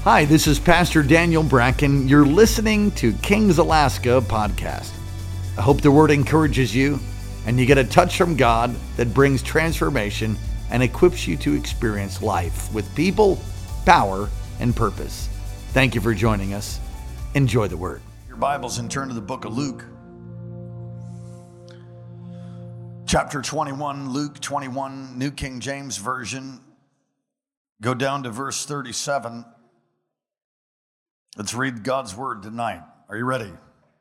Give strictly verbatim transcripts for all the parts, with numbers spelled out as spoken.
Hi, this is Pastor Daniel Bracken. You're listening to Kings Alaska podcast. I hope the word encourages you and you get a touch from God that brings transformation and equips you to experience life with people, power, and purpose. Thank you for joining us. Enjoy the word. Your Bibles and turn to the book of Luke. Chapter twenty-one, Luke twenty-one, New King James Version. Go down to verse thirty-seven. Let's read God's word tonight. Are you ready?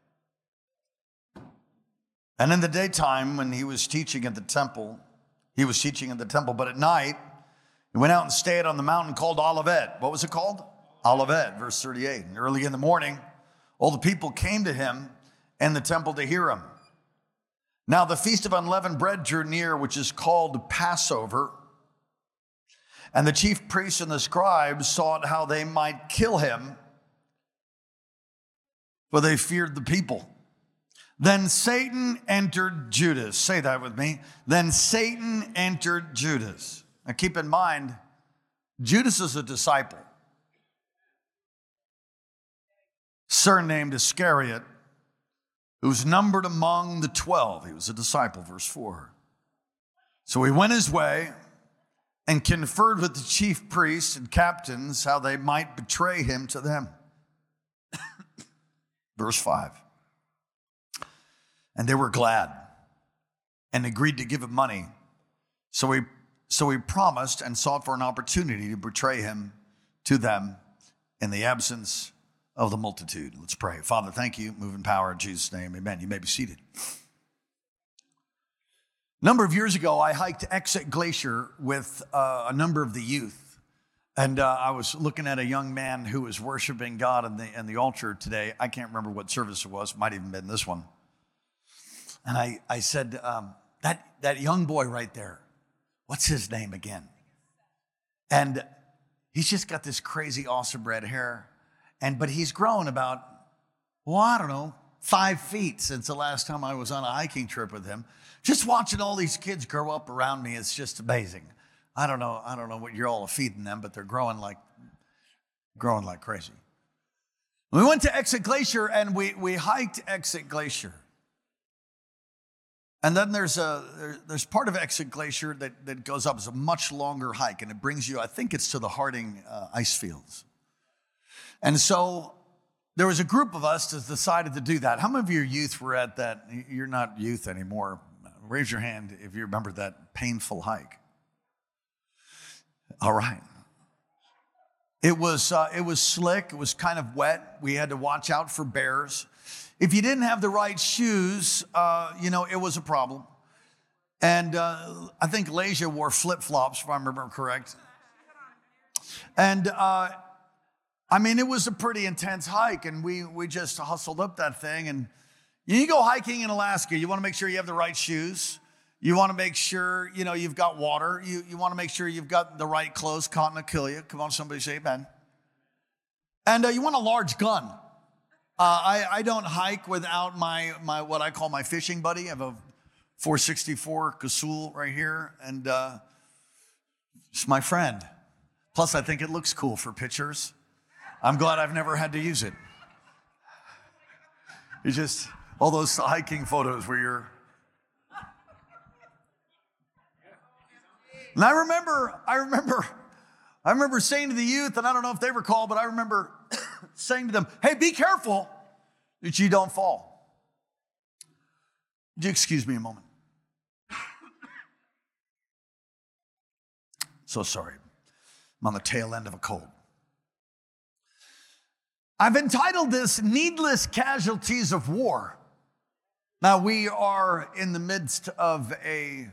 And in the daytime, when he was teaching at the temple, he was teaching at the temple, but at night, he went out and stayed on the mountain called Olivet. What was it called? Olivet, verse thirty-eight. And early in the morning, all the people came to him in the temple to hear him. Now the feast of unleavened bread drew near, which is called Passover. And the chief priests and the scribes sought how they might kill him, for they feared the people. Then Satan entered Judas. Say that with me. Then Satan entered Judas. Now keep in mind, Judas is a disciple, surnamed Iscariot, who's numbered among the twelve. He was a disciple, verse four. So he went his way and conferred with the chief priests and captains how they might betray him to them. Verse five. And they were glad and agreed to give him money. So he, so he promised and sought for an opportunity to betray him to them in the absence of the multitude. Let's pray. Father, thank you. Move in power in Jesus' name. Amen. You may be seated. A number of years ago, I hiked Exit Glacier with uh, a number of the youth. And uh, I was looking at a young man who was worshiping God in the, in the altar today. I can't remember what service it was. It might even been this one. And I, I said, um, that, that young boy right there, what's his name again? And he's just got this crazy awesome red hair. And but he's grown about, well, I don't know, five feet since the last time I was on a hiking trip with him. Just watching all these kids grow up around me, it's just amazing. I don't know, I don't know what you're all feeding them, but they're growing like growing like crazy. We went to Exit Glacier and we we hiked Exit Glacier. And then there's a there, there's part of Exit Glacier that, that goes up. It's a much longer hike, and it brings you, I think it's to the Harding uh, ice fields. And so there was a group of us that decided to do that. How many of your youth were at that? You're not youth anymore. Raise your hand if you remember that painful hike. All right. It was uh, it was slick. It was kind of wet. We had to watch out for bears. If you didn't have the right shoes, uh, you know, it was a problem. And uh, I think Leisha wore flip-flops, if I remember correct. And uh, I mean, it was a pretty intense hike, and we we just hustled up that thing. And you go hiking in Alaska, you want to make sure you have the right shoes. You want to make sure, you know, you've got water. You, you want to make sure you've got the right clothes. Cotton will kill you. Come on, somebody say amen. And uh, you want a large gun. Uh, I, I don't hike without my, my what I call my fishing buddy. I have a four sixty-four Casull right here. And uh, it's my friend. Plus, I think it looks cool for pictures. I'm glad I've never had to use it. It's just all those hiking photos where you're... And I remember, I remember, I remember saying to the youth, and I don't know if they recall, but I remember saying to them, hey, be careful that you don't fall. Would you excuse me a moment? So sorry. I'm on the tail end of a cold. I've entitled this Needless Casualties of War. Now, we are in the midst of a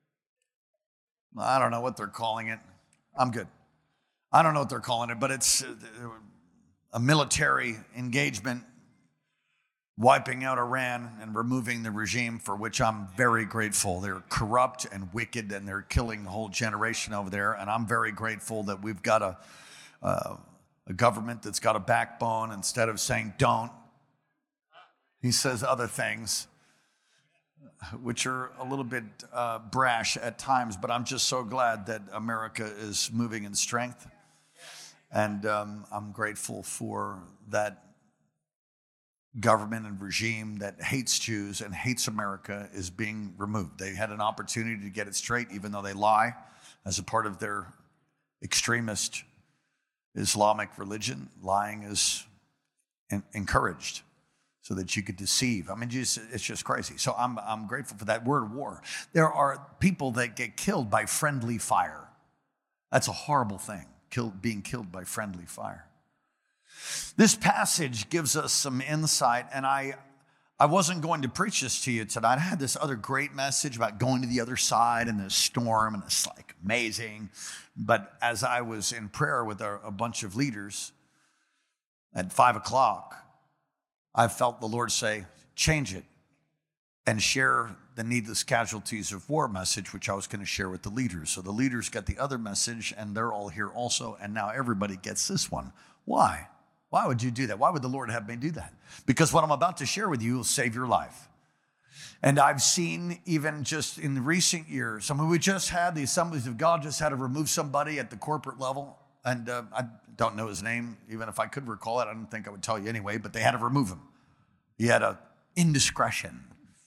I don't know what they're calling it. I'm good. I don't know what they're calling it, but it's a military engagement wiping out Iran and removing the regime, for which I'm very grateful. They're corrupt and wicked, and they're killing a whole generation over there, and I'm very grateful that we've got a, uh, a government that's got a backbone. Instead of saying don't, he says other things. which are a little bit uh, brash at times, but I'm just so glad that America is moving in strength. And um, I'm grateful for that government and regime that hates Jews and hates America is being removed. They had an opportunity to get it straight, even though they lie as a part of their extremist Islamic religion. Lying is en- encouraged so that you could deceive. I mean, just, it's just crazy. So I'm, I'm grateful for that word war. There are people that get killed by friendly fire. That's a horrible thing, killed, being killed by friendly fire. This passage gives us some insight, and I, I wasn't going to preach this to you tonight. I had this other great message about going to the other side and the storm, and it's like amazing. But as I was in prayer with a, a bunch of leaders at five o'clock, I felt the Lord say, change it and share the needless casualties of war message, which I was going to share with the leaders. So the leaders got the other message, and they're all here also, and now everybody gets this one. Why? Why would you do that? Why would the Lord have me do that? Because what I'm about to share with you will save your life. And I've seen even just in recent years, I mean, we just had the Assemblies of God just had to remove somebody at the corporate level. And uh, I don't know his name. Even if I could recall it, I don't think I would tell you anyway, but they had to remove him. He had an indiscretion.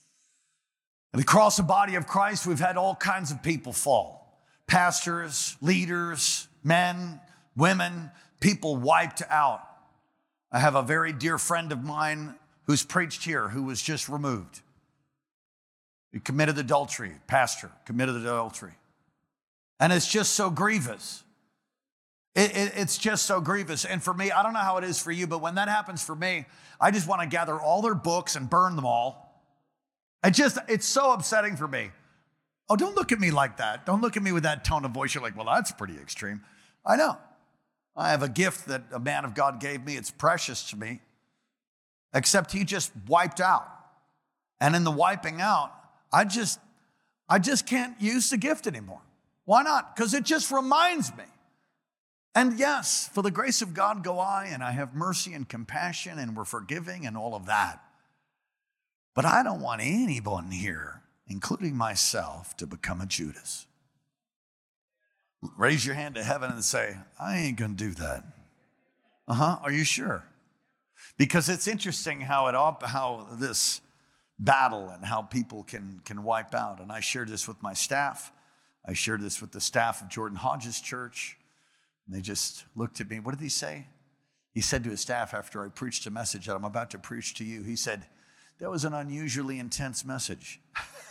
And across the body of Christ, we've had all kinds of people fall. Pastors, leaders, men, women, people wiped out. I have a very dear friend of mine who's preached here who was just removed. He committed adultery, pastor, committed adultery. And it's just so grievous. It, it, it's just so grievous. And for me, I don't know how it is for you, but when that happens for me, I just want to gather all their books and burn them all. I just, it's so upsetting for me. Oh, don't look at me like that. Don't look at me with that tone of voice. You're like, well, that's pretty extreme. I know. I have a gift that a man of God gave me. It's precious to me. Except he just wiped out. And in the wiping out, I just, I just can't use the gift anymore. Why not? Because it just reminds me. And yes, for the grace of God go I, and I have mercy and compassion, and we're forgiving and all of that. But I don't want anyone here, including myself, to become a Judas. Raise your hand to heaven and say, I ain't going to do that. Uh-huh, are you sure? Because it's interesting how it all, how this battle and how people can, can wipe out. And I shared this with my staff. I shared this with the staff of Jordan Hodges Church. And they just looked at me. What did he say? He said to his staff after I preached a message that I'm about to preach to you, he said, that was an unusually intense message.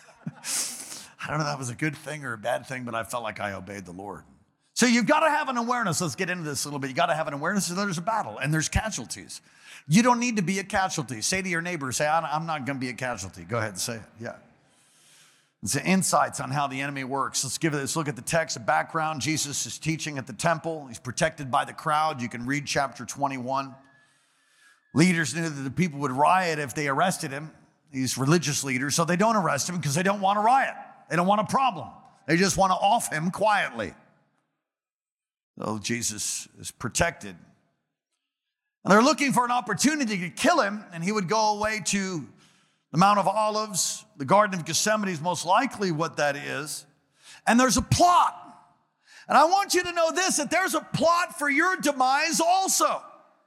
I don't know if that was a good thing or a bad thing, but I felt like I obeyed the Lord. So you've got to have an awareness. Let's get into this a little bit. You've got to have an awareness that there's a battle and there's casualties. You don't need to be a casualty. Say to your neighbor, say, I'm not going to be a casualty. Go ahead and say it. Yeah. It's the insights on how the enemy works. Let's give it. Let's look at the text, the background. Jesus is teaching at the temple. He's protected by the crowd. You can read chapter twenty-one. Leaders knew that the people would riot if they arrested him. These religious leaders, so they don't arrest him because they don't want to riot. They don't want a problem. They just want to off him quietly. So Jesus is protected. And they're looking for an opportunity to kill him, and he would go away to the Mount of Olives. The Garden of Gethsemane is most likely what that is. And there's a plot. And I want you to know this, that there's a plot for your demise also.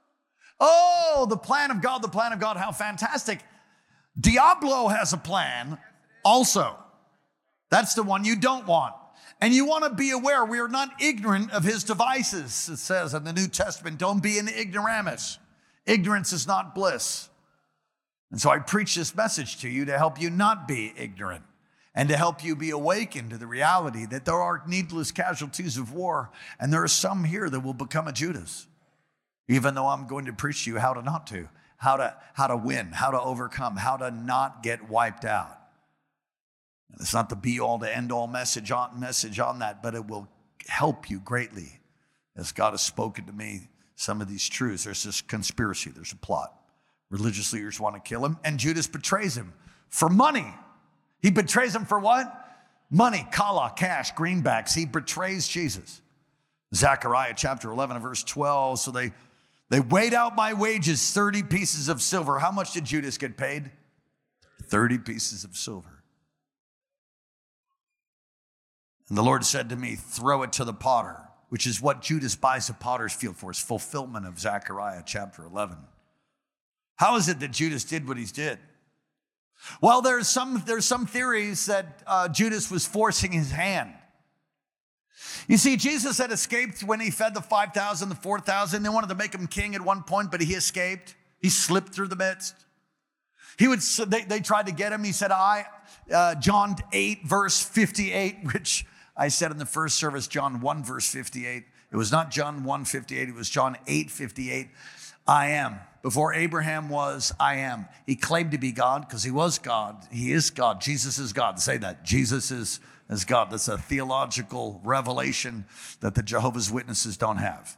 Oh, the plan of God, the plan of God, how fantastic. Diablo has a plan also. That's the one you don't want. And you want to be aware, we are not ignorant of his devices. It says in the New Testament, don't be an ignoramus. Ignorance is not bliss. And so I preach this message to you to help you not be ignorant and to help you be awakened to the reality that there are needless casualties of war, and there are some here that will become a Judas. Even though I'm going to preach to you how to not to, how to, how to win, how to overcome, how to not get wiped out. And it's not the be-all to end-all message on, message on that, but it will help you greatly as God has spoken to me some of these truths. There's this conspiracy, there's a plot. Religious leaders want to kill him, and Judas betrays him for money. He betrays him for what? Money, kala, cash, greenbacks. He betrays Jesus. Zechariah chapter eleven and verse twelve, so they They weighed out my wages, thirty pieces of silver. How much did Judas get paid? thirty pieces of silver. And the Lord said to me, throw it to the potter. which is what Judas buys a potter's field for. It's fulfillment of Zechariah chapter eleven. How is it that Judas did what he did? Well, there's some, there's some theories that uh, Judas was forcing his hand. You see, Jesus had escaped when he fed the five thousand, the four thousand. They wanted to make him king at one point, but he escaped. He slipped through the midst. He would. They, they tried to get him. He said, I, uh, John eight, verse fifty-eight, which I said in the first service, John one, verse fifty-eight. It was not John one, fifty-eight. It was John eight, fifty-eight. I am. Before Abraham was, I am. He claimed to be God because he was God. He is God. Jesus is God. Say that. Jesus is, is God. That's a theological revelation that the Jehovah's Witnesses don't have,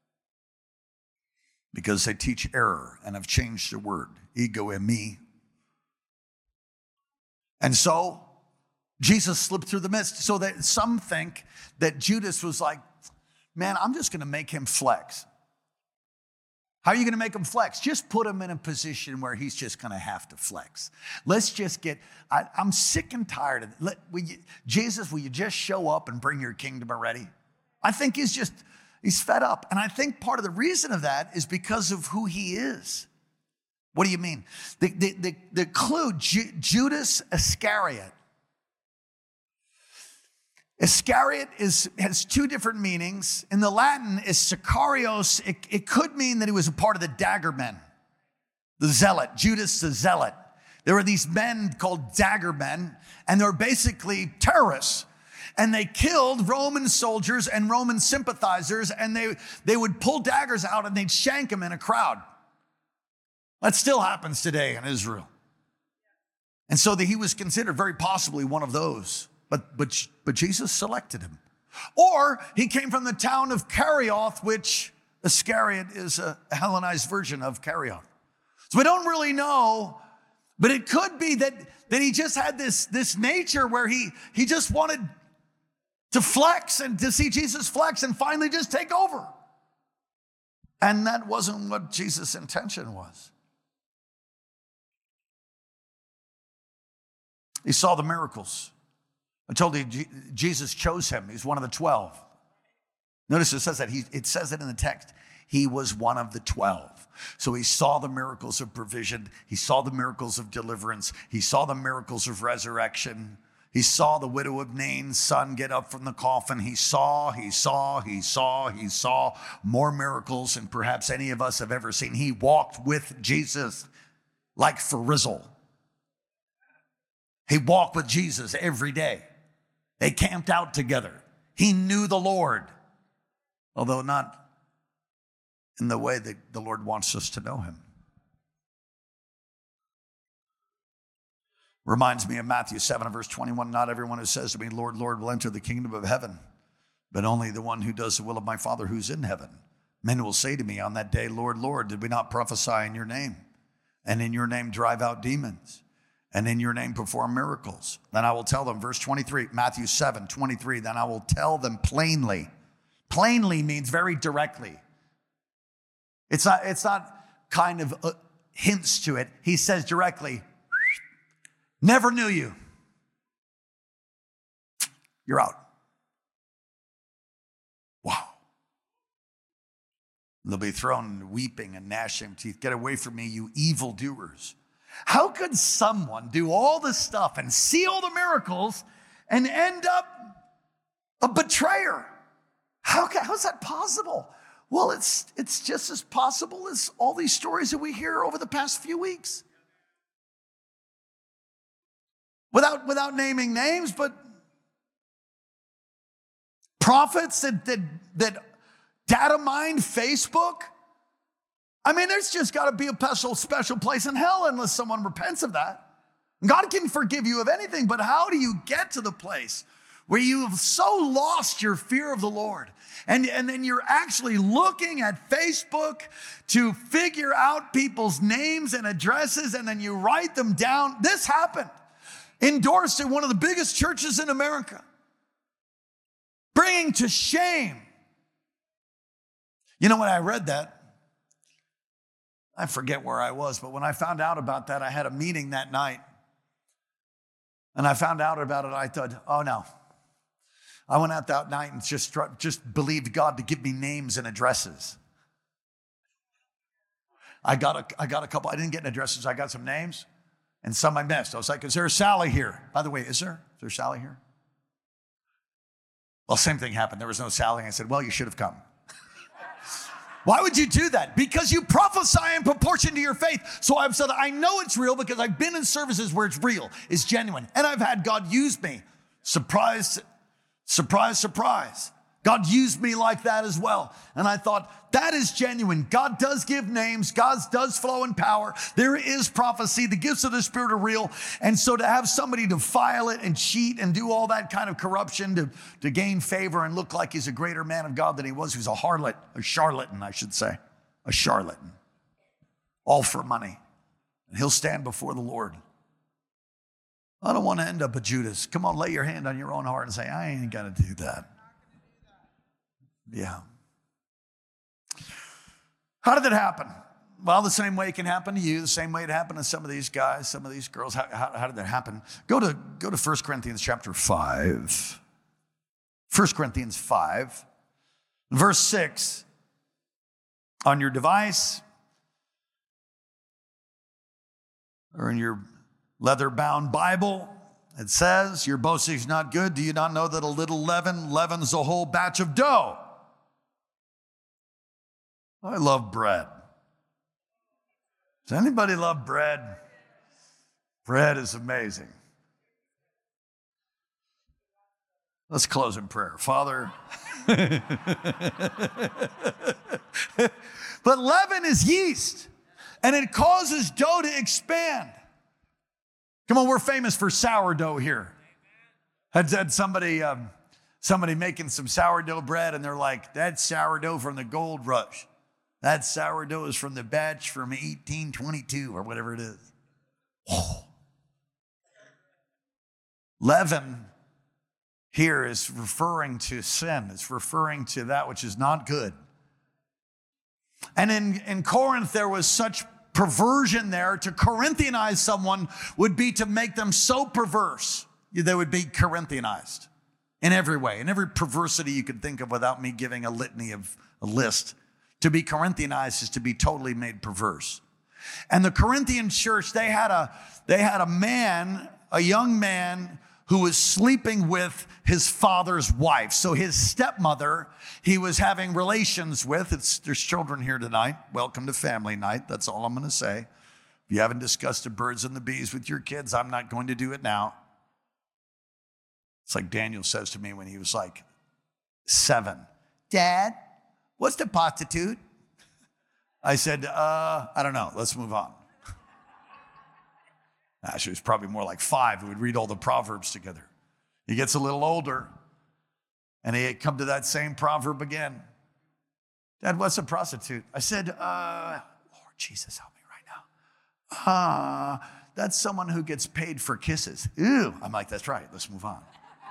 because they teach error and have changed the word. Ego and me. And so Jesus slipped through the midst. So that some think that Judas was like, man, I'm just going to make him flex. How are you going to make him flex? Just put him in a position where he's just going to have to flex. Let's just get, I, I'm sick and tired of it. Let, will you, Jesus, will you just show up and bring your kingdom already? I think he's just, he's fed up. And I think part of the reason of that is because of who he is. What do you mean? The, the, the, the clue, Ju, Judas Iscariot. Iscariot is, has two different meanings. In the Latin, is Sicarios. It, it could mean that he was a part of the dagger men, the zealot, Judas the zealot. There were these men called dagger men, and they were basically terrorists. And they killed Roman soldiers and Roman sympathizers, and they, they would pull daggers out and they'd shank them in a crowd. That still happens today in Israel. And so that he was considered very possibly one of those. But, but, but Jesus selected him. Or he came from the town of Kerioth, which Iscariot is a Hellenized version of Kerioth. So we don't really know, but it could be that, that he just had this, this nature where he, he just wanted to flex and to see Jesus flex and finally just take over. And that wasn't what Jesus' intention was. He saw the miracles. I told you, Jesus chose him. He's one of the twelve. Notice it says that. He, it says it in the text. He was one of the twelve. So he saw the miracles of provision. He saw the miracles of deliverance. He saw the miracles of resurrection. He saw the widow of Nain's son get up from the coffin. He saw, he saw, he saw, he saw more miracles than perhaps any of us have ever seen. He walked with Jesus like for Rizzle. He walked with Jesus every day. They camped out together. He knew the Lord, although not in the way that the Lord wants us to know him. Reminds me of Matthew seven, verse twenty-one. Not everyone who says to me, Lord, Lord, will enter the kingdom of heaven, but only the one who does the will of my Father who's in heaven. Men will say to me on that day, Lord, Lord, did we not prophesy in your name? And in your name drive out demons? And in your name perform miracles? Then I will tell them, verse twenty-three, Matthew seven, twenty-three, then I will tell them plainly. Plainly means very directly. It's not, it's not kind of uh, hints to it. He says directly, never knew you. You're out. Wow. They'll be thrown weeping and gnashing of teeth. Get away from me, you evildoers. How could someone do all this stuff and see all the miracles and end up a betrayer? How can, how's that possible? Well, it's, it's just as possible as all these stories that we hear over the past few weeks. Without, without naming names, but prophets that, that, that data mine Facebook. I mean, there's just got to be a special, special place in hell unless someone repents of that. God can forgive you of anything, but how do you get to the place where you've so lost your fear of the Lord? And, and then you're actually looking at Facebook to figure out people's names and addresses, and then you write them down. This happened. Endorsed in one of the biggest churches in America. Bringing to shame. You know, when I read that, I forget where I was, but when I found out about that, I had a meeting that night. And I found out about it, I thought, oh no. I went out that night and just, just believed God to give me names and addresses. I got a, I got a couple, I didn't get addresses, I got some names and some I missed. I was like, is there a Sally here? By the way, is there? Is there Sally here? Well, same thing happened. There was no Sally. I said, well, you should have come. Why would you do that? Because you prophesy in proportion to your faith. So I've said, I know it's real because I've been in services where it's real, it's genuine. And I've had God use me. Surprise, surprise, surprise. God used me like that as well. And I thought, that is genuine. God does give names. God does flow in power. There is prophecy. The gifts of the Spirit are real. And so to have somebody defile it and cheat and do all that kind of corruption to, to gain favor and look like he's a greater man of God than he was, he was a harlot, a charlatan, I should say, a charlatan, all for money. And he'll stand before the Lord. I don't want to end up a Judas. Come on, lay your hand on your own heart and say, I ain't going to do that. Yeah. How did it happen? Well, the same way it can happen to you, the same way it happened to some of these guys, some of these girls. How, how, how did that happen? Go to, go to First Corinthians chapter five. First Corinthians five, verse six. On your device or in your leather-bound Bible, it says, your boasting is not good. Do you not know that a little leaven leavens a whole batch of dough? I love bread. Does anybody love bread? Bread is amazing. Let's close in prayer. Father, but leaven is yeast, and it causes dough to expand. Come on, we're famous for sourdough here. Had, had somebody, um, somebody making some sourdough bread, and they're like, that's sourdough from the gold rush. That sourdough is from the batch from eighteen twenty-two or whatever it is. Oh. Leaven here is referring to sin. It's referring to that which is not good. And in, in Corinth, there was such perversion there. To Corinthianize someone would be to make them so perverse. They would be Corinthianized in every way, in every perversity you could think of without me giving a litany of a list. To be Corinthianized is to be totally made perverse. And the Corinthian church, they had a, they had a man, a young man who was sleeping with his father's wife. So his stepmother, he was having relations with. It's, there's children here tonight. Welcome to family night. That's all I'm going to say. If you haven't discussed the birds and the bees with your kids, I'm not going to do it now. It's like Daniel says to me when he was like seven. Dad, what's the prostitute? I said, uh, I don't know. Let's move on. Actually, it was probably more like five. We would read all the Proverbs together. He gets a little older, and he come to that same proverb again. Dad, what's a prostitute? I said, uh, Lord Jesus, help me right now. Ah, uh, that's someone who gets paid for kisses. Ew. I'm like, that's right. Let's move on.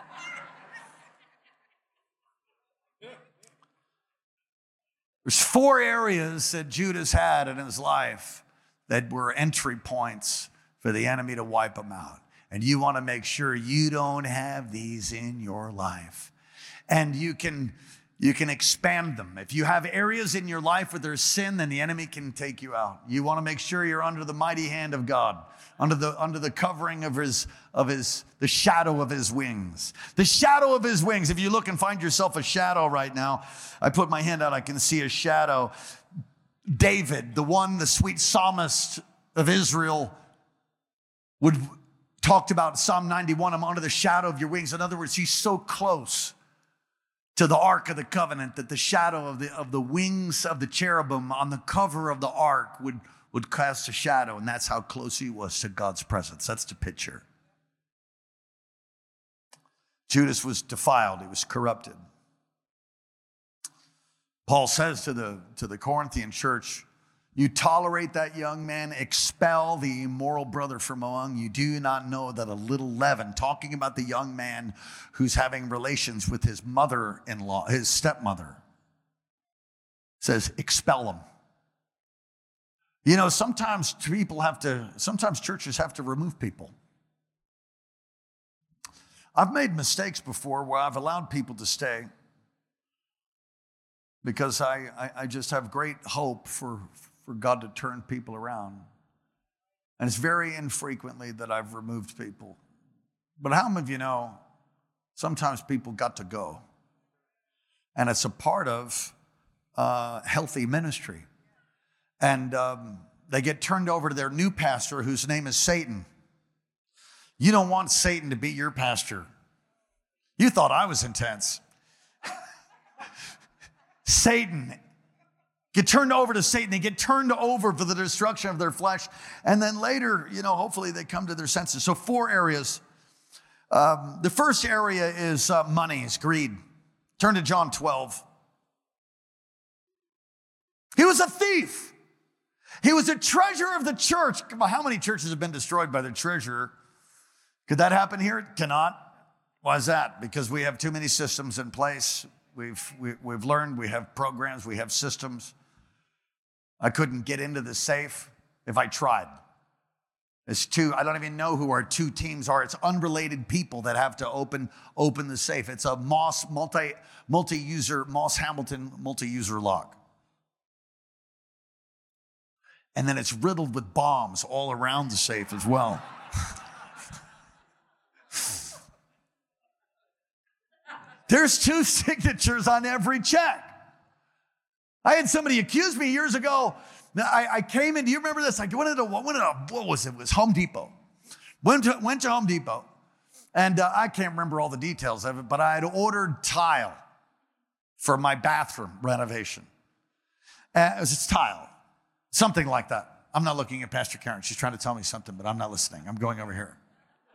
There's four areas that Judas had in his life that were entry points for the enemy to wipe him out. And you want to make sure you don't have these in your life. And you can, you can expand them. If you have areas in your life where there's sin, then the enemy can take you out. You want to make sure you're under the mighty hand of God, under the, under the covering of his, of his, the shadow of his wings. The shadow of his wings. If you look and find yourself a shadow right now, I put my hand out, I can see a shadow. David, the one, the sweet psalmist of Israel, would talked about Psalm ninety-one, I'm under the shadow of your wings. In other words, he's so close to the Ark of the Covenant that the shadow of the, of the wings of the cherubim on the cover of the Ark would, would cast a shadow, and that's how close he was to God's presence. That's the picture. Judas was defiled. He was corrupted. Paul says to the, to the Corinthian church, you tolerate that young man, expel the immoral brother from among you. Do you not know that a little leaven, talking about the young man who's having relations with his mother-in-law, his stepmother, says, expel him. You know, sometimes people have to, sometimes churches have to remove people. I've made mistakes before where I've allowed people to stay because I, I, I just have great hope for, for God to turn people around. And it's very infrequently that I've removed people. But how many of you know sometimes people got to go? And it's a part of uh, healthy ministry. And um, they get turned over to their new pastor whose name is Satan. You don't want Satan to be your pastor. You thought I was intense. Satan. Get turned over to Satan. They get turned over for the destruction of their flesh. And then later, you know, hopefully they come to their senses. So four areas. Um, the first area is uh, money, is greed. Turn to John twelve. He was a thief. He was a treasurer of the church. How many churches have been destroyed by their treasurer? Could that happen here? It cannot. Why is that? Because we have too many systems in place. We've, we, we've learned, we have programs, we have systems. I couldn't get into the safe if I tried. It's two, I don't even know who our two teams are. It's unrelated people that have to open, open the safe. It's a Moss multi, multi-user, Moss Hamilton multi-user lock. And then it's riddled with bombs all around the safe as well. There's two signatures on every check. I had somebody accuse me years ago. I, I came in, do you remember this? I went into, went into what was it? It was Home Depot. Went to, went to Home Depot. And uh, I can't remember all the details of it, but I had ordered tile for my bathroom renovation. Uh, it was tile, something like that. I'm not looking at Pastor Karen. She's trying to tell me something, but I'm not listening. I'm going over here.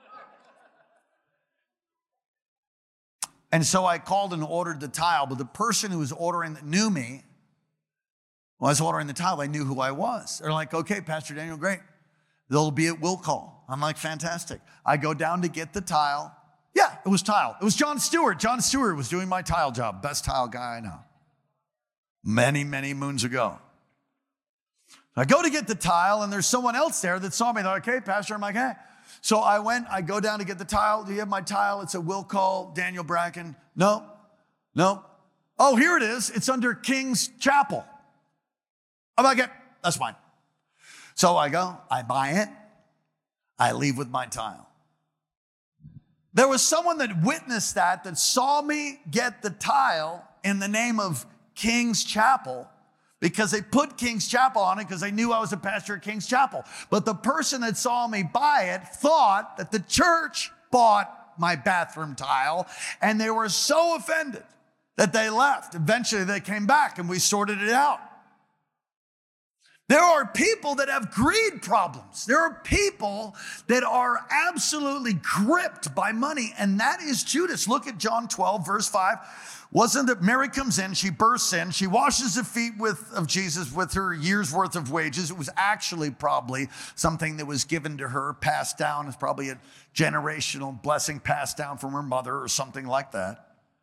And so I called and ordered the tile, but the person who was ordering knew me. When I was ordering the tile, they knew who I was. They're like, okay, Pastor Daniel, great. They'll be at will call. I'm like, fantastic. I go down to get the tile. Yeah, it was tile. It was John Stewart. John Stewart was doing my tile job. Best tile guy I know. Many, many moons ago. I go to get the tile, and there's someone else there that saw me. They're like, okay, Pastor. I'm like, hey. So I went, I go down to get the tile. Do you have my tile? It's a will call, Daniel Bracken. No, no. Oh, here it is. It's under King's Chapel. I'm like, yeah, that's fine. So I go, I buy it. I leave with my tile. There was someone that witnessed that, that saw me get the tile in the name of King's Chapel, because they put King's Chapel on it because they knew I was a pastor at King's Chapel. But the person that saw me buy it thought that the church bought my bathroom tile, and they were so offended that they left. Eventually they came back and we sorted it out. There are people that have greed problems. There are people that are absolutely gripped by money, and that is Judas. Look at John twelve, verse five. Wasn't it Mary comes in, she bursts in, she washes the feet with, of Jesus with her year's worth of wages. It was actually probably something that was given to her, passed down. It's probably a generational blessing passed down from her mother or something like that.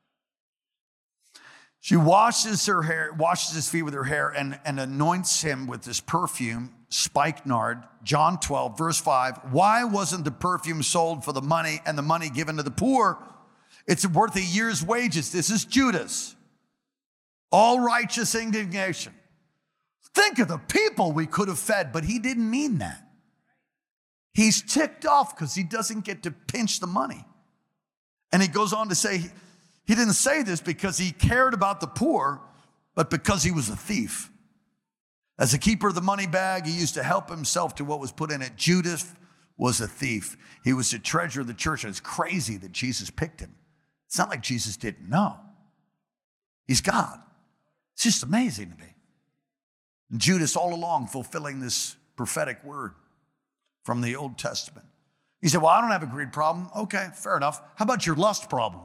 She washes her hair, washes his feet with her hair and, and anoints him with this perfume, spikenard. John twelve, verse five. Why wasn't the perfume sold for the money and the money given to the poor? It's worth a year's wages. This is Judas. All righteous indignation. Think of the people we could have fed, but he didn't mean that. He's ticked off because he doesn't get to pinch the money. And he goes on to say, he didn't say this because he cared about the poor, but because he was a thief. As a keeper of the money bag, he used to help himself to what was put in it. Judas was a thief. He was the treasurer of the church, and it's crazy that Jesus picked him. It's not like Jesus didn't know. He's God. It's just amazing to me. And Judas all along fulfilling this prophetic word from the Old Testament. He said, well, I don't have a greed problem. Okay, fair enough. How about your lust problem?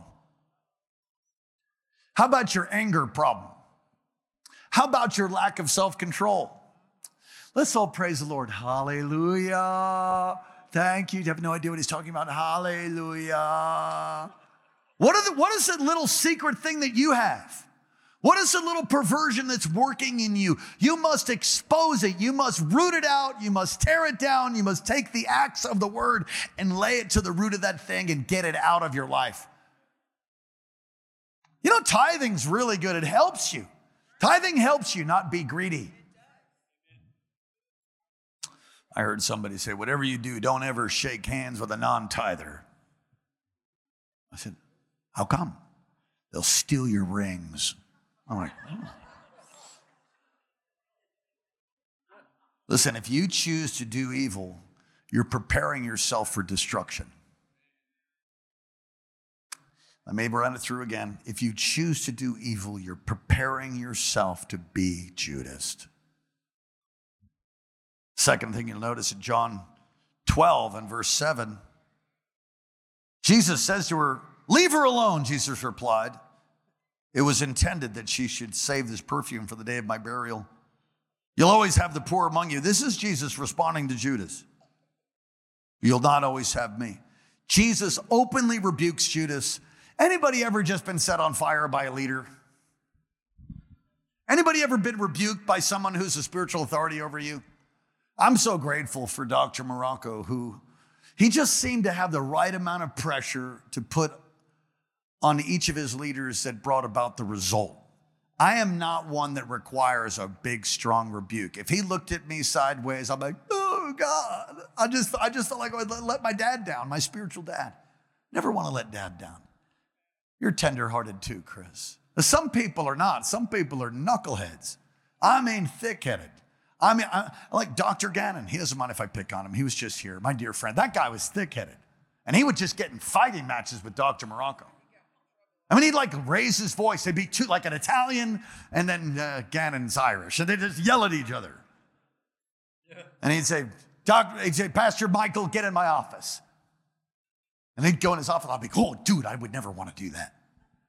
How about your anger problem? How about your lack of self-control? Let's all praise the Lord. Hallelujah. Thank you. You have no idea what he's talking about. Hallelujah. What, are the, what is the little secret thing that you have? What is the little perversion that's working in you? You must expose it. You must root it out. You must tear it down. You must take the axe of the word and lay it to the root of that thing and get it out of your life. You know, tithing's really good. It helps you. Tithing helps you not be greedy. I heard somebody say, whatever you do, don't ever shake hands with a non-tither. I said, how come? They'll steal your rings. I'm like, oh. Listen, if you choose to do evil, you're preparing yourself for destruction. I may run it through again. If you choose to do evil, you're preparing yourself to be Judas. Second thing you'll notice in John twelve and verse seven, Jesus says to her, leave her alone, Jesus replied. It was intended that she should save this perfume for the day of my burial. You'll always have the poor among you. This is Jesus responding to Judas. You'll not always have me. Jesus openly rebukes Judas. Anybody ever just been set on fire by a leader? Anybody ever been rebuked by someone who's a spiritual authority over you? I'm so grateful for Doctor Morocco, who he just seemed to have the right amount of pressure to put on each of his leaders that brought about the result. I am not one that requires a big, strong rebuke. If he looked at me sideways, I'm like, oh God, I just, I just felt like I would let my dad down, my spiritual dad. Never want to let dad down. You're tenderhearted too, Chris. Some people are not. Some people are knuckleheads. I mean, thick-headed. I mean, I, like Doctor Gannon. He doesn't mind if I pick on him. He was just here, my dear friend. That guy was thick-headed. And he would just get in fighting matches with Doctor Morocco. I mean, he'd like raise his voice. They'd be two, like an Italian, and then uh, Gannon's Irish. And they'd just yell at each other. Yeah. And he'd say, Doctor, he'd say, Pastor Michael, get in my office. And they'd go in his office. I'd be, oh, dude, I would never want to do that.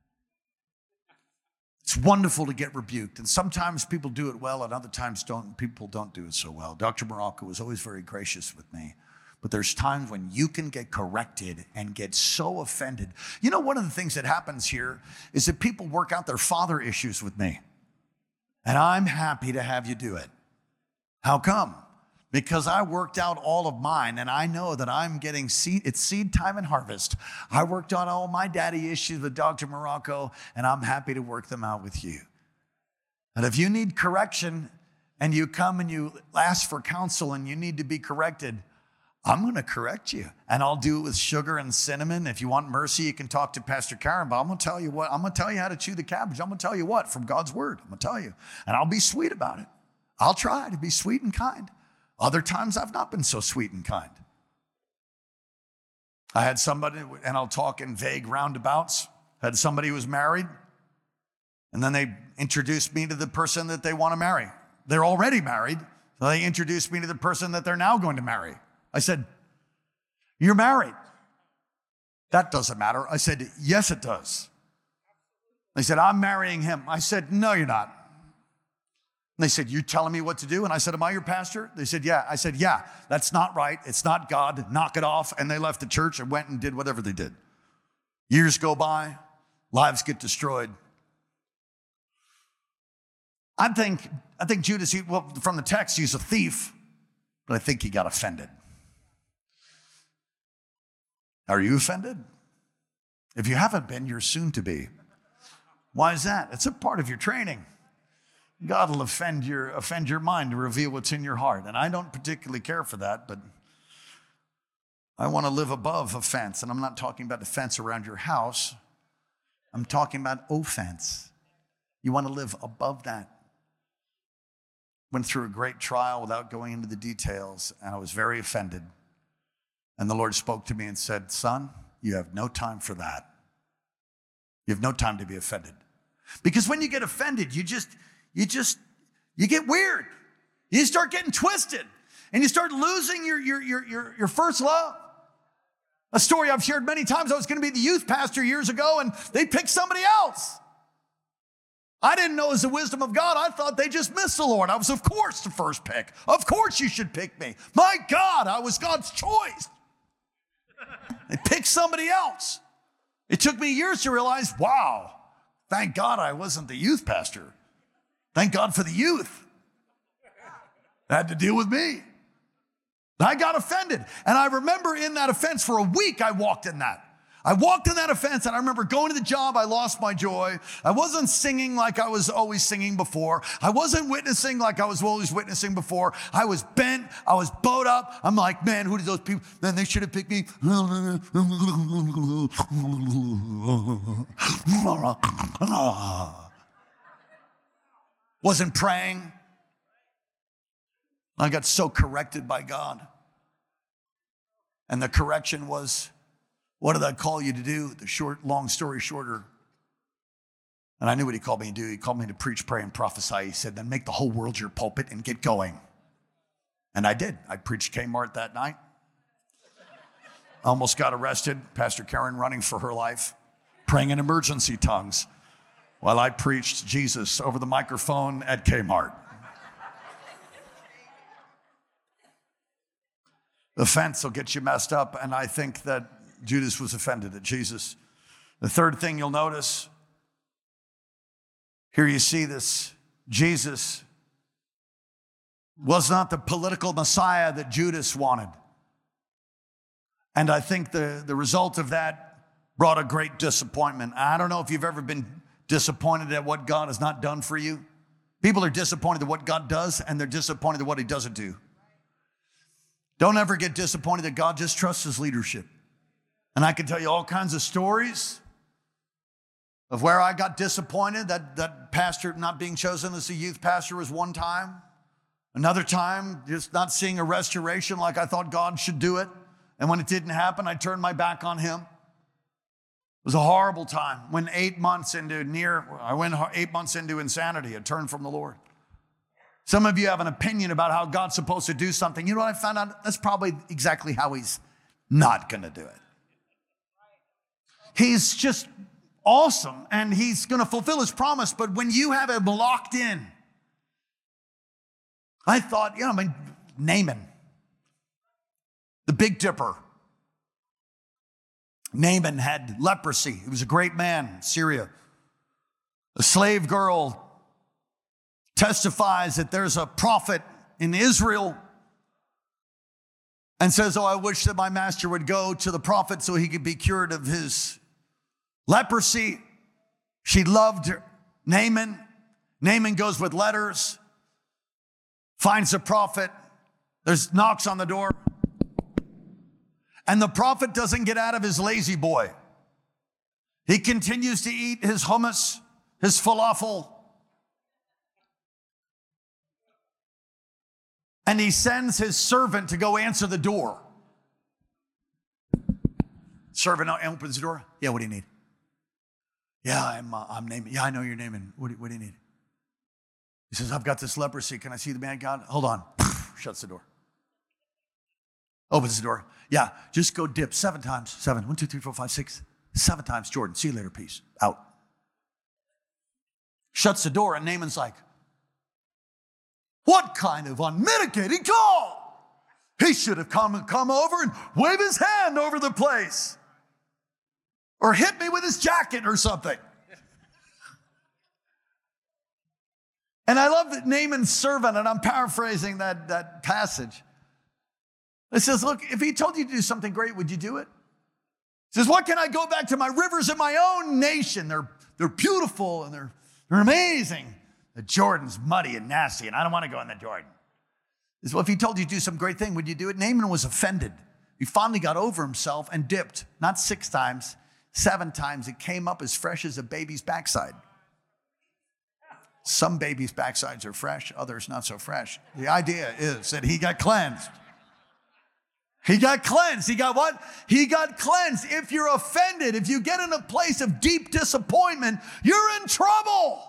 It's wonderful to get rebuked. And sometimes people do it well, and other times don't. People don't do it so well. Doctor Morocco was always very gracious with me. But there's times when you can get corrected and get so offended. You know, one of the things that happens here is that people work out their father issues with me. And I'm happy to have you do it. How come? Because I worked out all of mine, and I know that I'm getting seed. It's seed time and harvest. I worked on all my daddy issues with Doctor Morocco, and I'm happy to work them out with you. And if you need correction and you come and you ask for counsel and you need to be corrected, I'm going to correct you, and I'll do it with sugar and cinnamon. If you want mercy, you can talk to Pastor Karen, but I'm going to tell you what, I'm going to tell you how to chew the cabbage. I'm going to tell you what, from God's word, I'm going to tell you, and I'll be sweet about it. I'll try to be sweet and kind. Other times I've not been so sweet and kind. I had somebody, and I'll talk in vague roundabouts, had somebody who was married, and then they introduced me to the person that they want to marry. They're already married, so they introduced me to the person that they're now going to marry. I said, you're married. That doesn't matter. I said, yes, it does. They said, I'm marrying him. I said, no, you're not. And they said, you telling me what to do? And I said, am I your pastor? They said, yeah. I said, yeah, that's not right. It's not God. Knock it off. And they left the church and went and did whatever they did. Years go by. Lives get destroyed. I think, I think Judas, he, well, from the text, he's a thief, but I think he got offended. Are you offended? If you haven't been, you're soon to be. Why is that? It's a part of your training. God will offend your, offend your mind to reveal what's in your heart. And I don't particularly care for that, but I want to live above offense. And I'm not talking about offense around your house. I'm talking about offense. You want to live above that. Went through a great trial without going into the details, and I was very offended. And the Lord spoke to me and said, son, you have no time for that. You have no time to be offended. Because when you get offended, you just, you just, you get weird. You start getting twisted, and you start losing your, your, your, your, your first love. A story I've shared many times. I was going to be the youth pastor years ago, and they picked somebody else. I didn't know it was the wisdom of God. I thought they just missed the Lord. I was, of course, the first pick. Of course you should pick me. My God, I was God's choice. They picked somebody else. It took me years to realize, wow, Thank God I wasn't the youth pastor. Thank God for the youth. They had to deal with me. I got offended. And I remember in that offense for a week, I walked in that. I walked in that offense, and I remember going to the job, I lost my joy. I wasn't singing like I was always singing before. I wasn't witnessing like I was always witnessing before. I was bent. I was bowed up. I'm like, man, who did those people? Man, they should have picked me. Wasn't praying. I got so corrected by God. And the correction was, what did I call you to do? The short, long story shorter. And I knew what he called me to do. He called me to preach, pray, and prophesy. He said, then make the whole world your pulpit and get going. And I did. I preached Kmart that night. Almost got arrested. Pastor Karen running for her life, praying in emergency tongues while I preached Jesus over the microphone at Kmart. Offense will get you messed up, and I think that Judas was offended at Jesus. The third thing you'll notice, here you see this, Jesus was not the political Messiah that Judas wanted. And I think the, the result of that brought a great disappointment. I don't know if you've ever been disappointed at what God has not done for you. People are disappointed at what God does, and they're disappointed at what he doesn't do. Don't ever get disappointed that God just trusts his leadership. And I can tell you all kinds of stories of where I got disappointed that that pastor not being chosen as a youth pastor was one time. Another time, just not seeing a restoration like I thought God should do it. And when it didn't happen, I turned my back on him. It was a horrible time when eight months into near, I went eight months into insanity, I turned from the Lord. Some of you have an opinion about how God's supposed to do something. You know what I found out? That's probably exactly how he's not going to do it. He's just awesome, and he's going to fulfill his promise, but when you have him locked in, I thought, you know, I mean, Naaman, the Big Dipper. Naaman had leprosy. He was a great man, Syria. A slave girl testifies that there's a prophet in Israel and says, oh, I wish that my master would go to the prophet so he could be cured of his leprosy. She loved Naaman. Naaman goes with letters, finds the prophet. There's knocks on the door. And the prophet doesn't get out of his lazy boy. He continues to eat his hummus, his falafel. And he sends his servant to go answer the door. Servant opens the door. Yeah, what do you need? Yeah, I'm, uh, I'm naming. Yeah, I know your name. And what do, what do you need? He says, I've got this leprosy. Can I see the man God? Hold on. Shuts the door. Opens the door. Yeah, just go dip seven times. Seven. One, two, three, four, five, six. Seven times. Jordan, see you later. Peace. Out. Shuts the door, and Naaman's like, what kind of unmitigated call? He should have come, come over and wave his hand over the place. Or hit me with his jacket or something. And I love that Naaman's servant, and I'm paraphrasing that, that passage. It says, look, if he told you to do something great, would you do it? He says, what can I go back to my rivers in my own nation? They're, they're beautiful and they're, they're amazing. The Jordan's muddy and nasty, and I don't want to go in the Jordan. He says, well, if he told you to do some great thing, would you do it? Naaman was offended. He finally got over himself and dipped, not six times, seven times. It came up as fresh as a baby's backside. Some babies' backsides are fresh, others not so fresh. The idea is that he got cleansed. He got cleansed. He got what? He got cleansed. If you're offended, if you get in a place of deep disappointment, you're in trouble.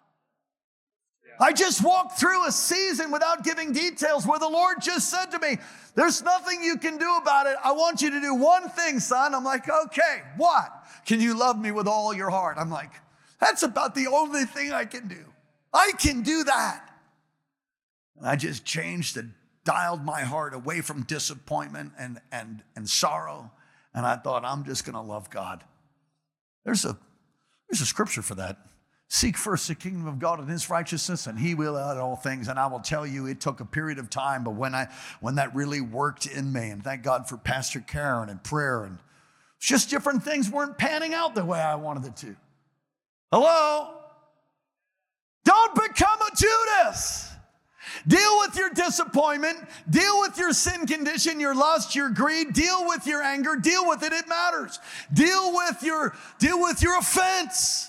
I just walked through a season without giving details where the Lord just said to me, there's nothing you can do about it. I want you to do one thing, son. I'm like, okay, what? Can you love me with all your heart? I'm like, that's about the only thing I can do. I can do that. And I just changed and dialed my heart away from disappointment and, and, and sorrow. And I thought, I'm just going to love God. There's a, there's a scripture for that. Seek first the kingdom of God and his righteousness, and he will add all things. And I will tell you, it took a period of time, but when I when that really worked in me, and thank God for Pastor Karen and prayer, and just different things weren't panning out the way I wanted it to. Hello? Don't become a Judas. Deal with your disappointment. Deal with your sin condition, your lust, your greed. Deal with your anger. Deal with it. It matters. Deal with your, deal with your offense.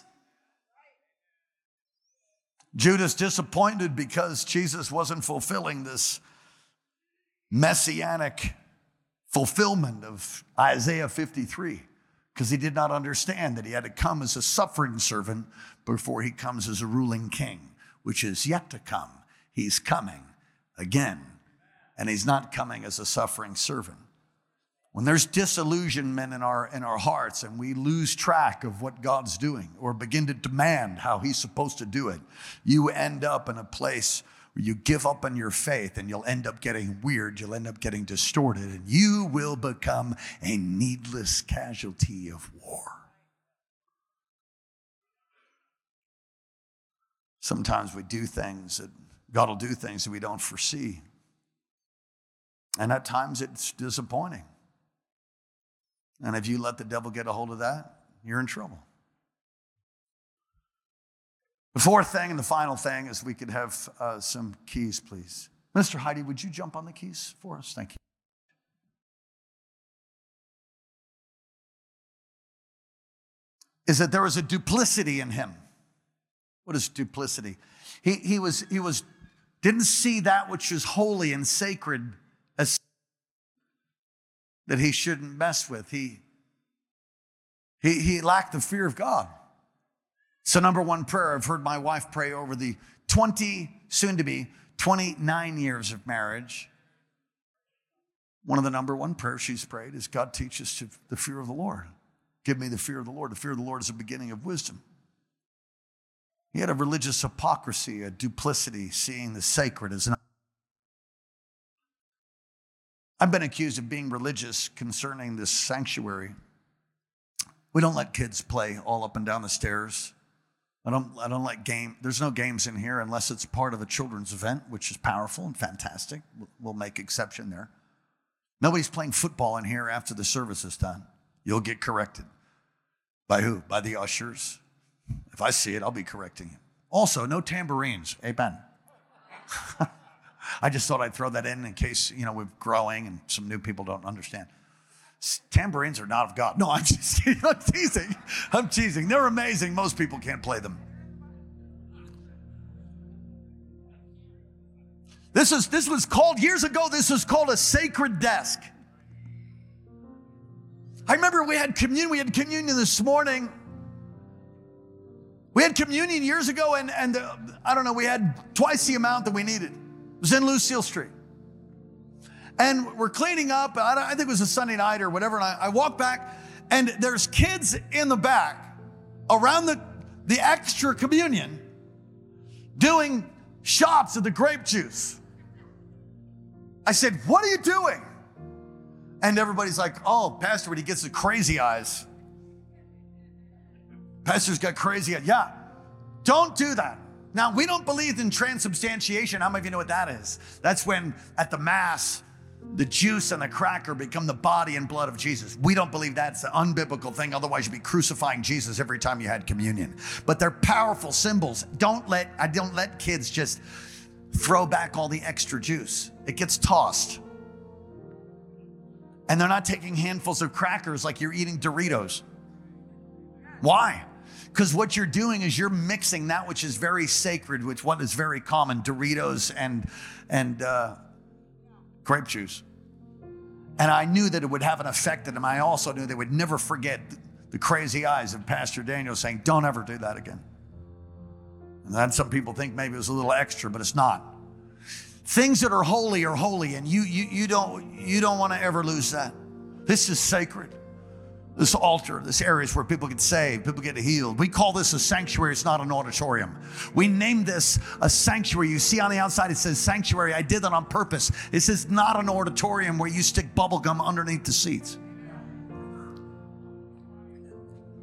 Judas disappointed because Jesus wasn't fulfilling this messianic fulfillment of Isaiah fifty-three, because he did not understand that he had to come as a suffering servant before he comes as a ruling king, which is yet to come. He's coming again, and he's not coming as a suffering servant. When there's disillusionment in our, in our hearts and we lose track of what God's doing or begin to demand how he's supposed to do it, you end up in a place where you give up on your faith, and you'll end up getting weird, you'll end up getting distorted, and you will become a needless casualty of war. Sometimes we do things that God will do things that we don't foresee. And at times it's disappointing. And if you let the devil get a hold of that, you're in trouble. The fourth thing and the final thing is we could have uh, some keys, please. Mister Heidi, would you jump on the keys for us? Thank you. Is that there was a duplicity in him. What is duplicity? He, he was, he was, didn't see that which is holy and sacred as that he shouldn't mess with. He, he, he lacked the fear of God. So number one prayer I've heard my wife pray over the twenty, soon to be twenty-nine years of marriage. One of the number one prayers she's prayed is, God, teach us to the fear of the Lord. Give me the fear of the Lord. The fear of the Lord is the beginning of wisdom. He had a religious hypocrisy, a duplicity, seeing the sacred as not. I've been accused of being religious concerning this sanctuary. We don't let kids play all up and down the stairs. I don't, I don't like game. There's no games in here unless it's part of a children's event, which is powerful and fantastic. We'll make exception there. Nobody's playing football in here after the service is done. You'll get corrected. By who? By the ushers. If I see it, I'll be correcting you. Also, no tambourines. Amen. I just thought I'd throw that in in case, you know, we're growing and some new people don't understand. Tambourines are not of God. No, I'm just kidding. I'm teasing. I'm teasing. They're amazing. Most people can't play them. This is this was called, years ago, this was called a sacred desk. I remember we had communion. We had communion this morning. We had communion years ago, and, and uh, I don't know, we had twice the amount that we needed. It was in Lucille Street. And we're cleaning up. I, I think it was a Sunday night or whatever. And I, I walk back, and there's kids in the back around the, the extra communion doing shots of the grape juice. I said, what are you doing? And everybody's like, oh, Pastor, when he gets the crazy eyes. Pastor's got crazy eyes. Yeah, don't do that. Now, we don't believe in transubstantiation. How many of you know what that is? That's when at the Mass, the juice and the cracker become the body and blood of Jesus. We don't believe that's an unbiblical thing. Otherwise, you'd be crucifying Jesus every time you had communion. But they're powerful symbols. Don't let, I don't let kids just throw back all the extra juice. It gets tossed. And they're not taking handfuls of crackers like you're eating Doritos. Why? Because what you're doing is you're mixing that which is very sacred with what is very common, Doritos and, and uh, grape juice. And I knew that it would have an effect on them. I also knew they would never forget the crazy eyes of Pastor Daniel saying, don't ever do that again. And then some people think maybe it was a little extra, but it's not. Things that are holy are holy, and you, you, you don't, you don't want to ever lose that. This is sacred. This altar, this area is where people get saved, people get healed. We call this a sanctuary. It's not an auditorium. We named this a sanctuary. You see on the outside, it says sanctuary. I did that on purpose. This is not an auditorium where you stick bubble gum underneath the seats.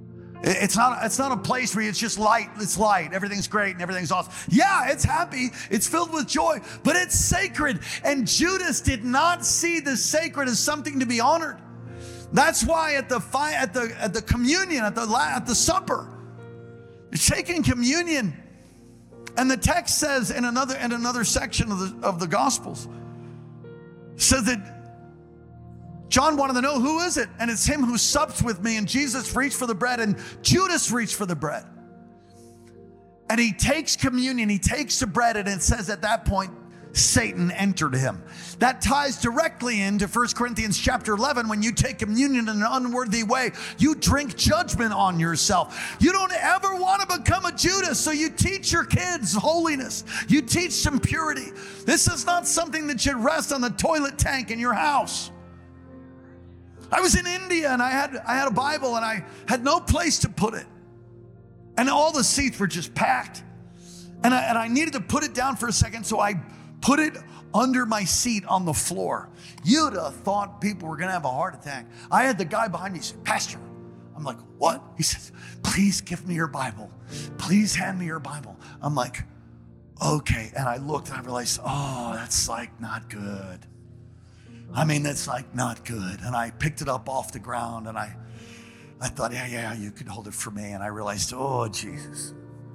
It's not, it's not a place where it's just light, it's light, everything's great and everything's awesome. Yeah, it's happy, it's filled with joy, but it's sacred. And Judas did not see the sacred as something to be honored. That's why at the at the at the communion, at the at the supper, you're taking communion, and the text says in another in another section of the of the Gospels, says that John wanted to know, who is it? And it's him who sups with me. And Jesus reached for the bread, and Judas reached for the bread. And he takes communion, he takes the bread, and it says at that point, Satan entered him. That ties directly into First Corinthians chapter eleven. When you take communion in an unworthy way, you drink judgment on yourself. You don't ever want to become a Judas, so you teach your kids holiness. You teach them purity. This is not something that should rest on the toilet tank in your house. I was in India and I had I had a Bible and I had no place to put it. And all the seats were just packed. And I, and I needed to put it down for a second, so I put it under my seat on the floor. You'd have thought people were going to have a heart attack. I had the guy behind me say, Pastor. I'm like, what? He says, please give me your Bible. Please hand me your Bible. I'm like, okay. And I looked and I realized, oh, that's like not good. I mean, that's like not good. And I picked it up off the ground and I, I thought, yeah, yeah, you could hold it for me. And I realized, oh, Jesus.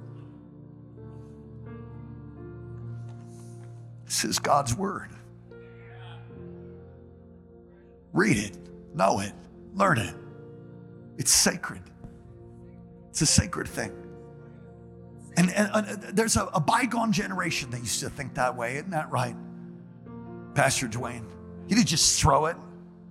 This is God's word. Read it, know it, learn it. It's sacred. It's a sacred thing. And, and, and there's a, a bygone generation that used to think that way. Isn't that right, Pastor Dwayne? You didn't just throw it.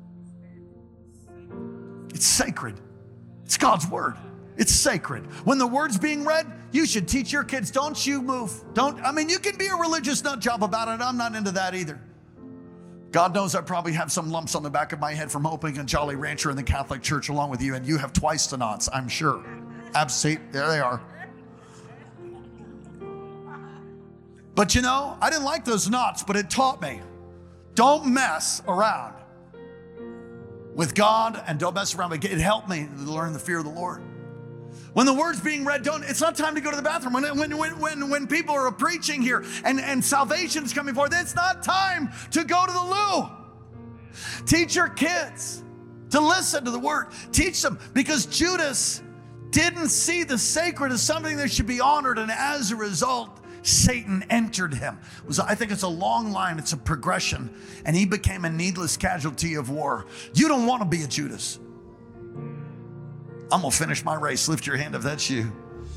It's sacred. It's God's word. It's sacred. When the word's being read, you should teach your kids, don't you move. Don't, I mean, you can be a religious nut job about it. I'm not into that either. God knows I probably have some lumps on the back of my head from opening a Jolly Rancher in the Catholic Church along with you, and you have twice the knots, I'm sure. Absolutely, there they are. But you know, I didn't like those knots, but it taught me. Don't mess around with God and don't mess around. But it helped me to learn the fear of the Lord. When the word's being read, don't, it's not time to go to the bathroom. When, when, when, when, when people are preaching here and, and salvation's coming forth, it's not time to go to the loo. Teach your kids to listen to the word. Teach them, because Judas didn't see the sacred as something that should be honored, and as a result, Satan entered him. It was, I think it's a long line, it's a progression, and he became a needless casualty of war. You don't want to be a Judas. I'm going to finish my race. Lift your hand if that's you.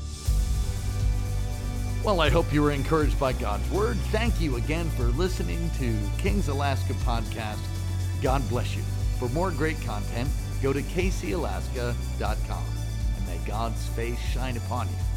Well, I hope you were encouraged by God's word. Thank you again for listening to Kings Alaska Podcast. God bless you. For more great content, go to k c alaska dot com, and may God's face shine upon you.